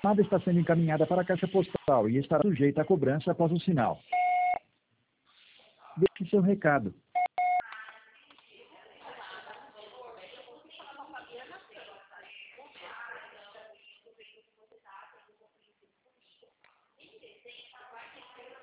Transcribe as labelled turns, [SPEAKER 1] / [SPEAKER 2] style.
[SPEAKER 1] chamada está sendo encaminhada para a caixa postal e estará sujeita a cobrança após o sinal. Deixe seu recado.